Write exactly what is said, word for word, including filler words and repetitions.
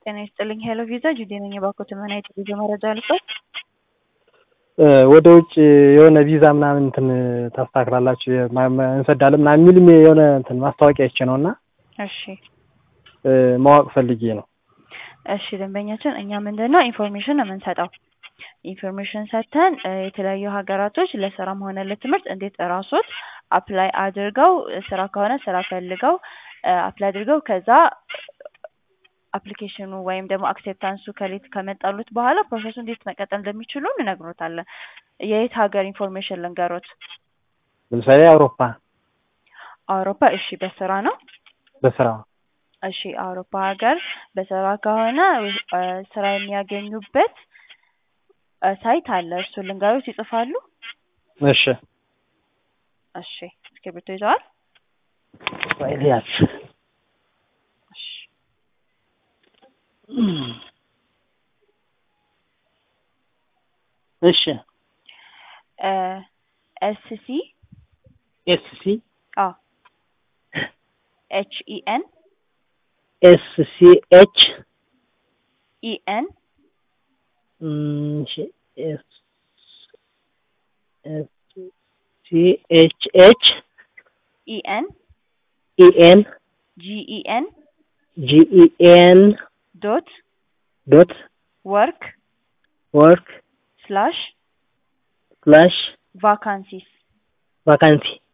ጤና ይስጥልኝ ሄሎ ቪዛ ጁዴ ነኝ ባኮት ምን አይነት ቪዛ መረጃ አልኩት ወደ ውጭ የሆነ ቪዛ ምናምን እንትን ታስተካክላላችሁ እንሰዳለን ምናምን የሚል የሆነ እንትን ማስታወቂያ አይቼ ነውና እሺ ማወቅ ፈልጌ ነው እሺ ደንበኛችን እኛ ምንድነው ኢንፎርሜሽን ነው የምንሰጠው ኢንፎርሜሽን ሰጥተን የተለያዩ ሀገራቶች ለስራም ሆነ ለትምህርት እንዴት ራሶት አፕላይ አድርገው ስራ ከሆነ ስራ ፈልገው አፕላይ አድርገው ከዛ አፕሊኬሽኑ ወይም ደግሞ አክሴፕታንሱ ከሌት ከመጣሉት በኋላ ፕሮሰሱ እንዴት መቀጠል እንደሚችሉ እንነግሮታለን የየት ሀገር ኢንፎርሜሽን ልንገሮት ለምሳሌ አውሮፓ አውሮፓ እሺ በስራ ነው በስራ እሺ አውሮፓ ሀገር በስራ ከሆነ ስራ የሚያገኙበት ሳይት አለ እሱ ልንገሮት ይጽፋሉ እሺ እሺ እስክሪብቶ ይዘዋል ዋይሊያስ እሺ ኤስሲ ኤስሲ አ ኤች ኢ ኤን ኤስሲ ኤች ኢ ኤን እሺ ኤስ ኤስ ሲ ኤች ኤች ኢ ኤን ኢ ኤን ጂ ኢ ኤን ጂ ኢ ኤን dot dot work work slash slash vacancies vacancy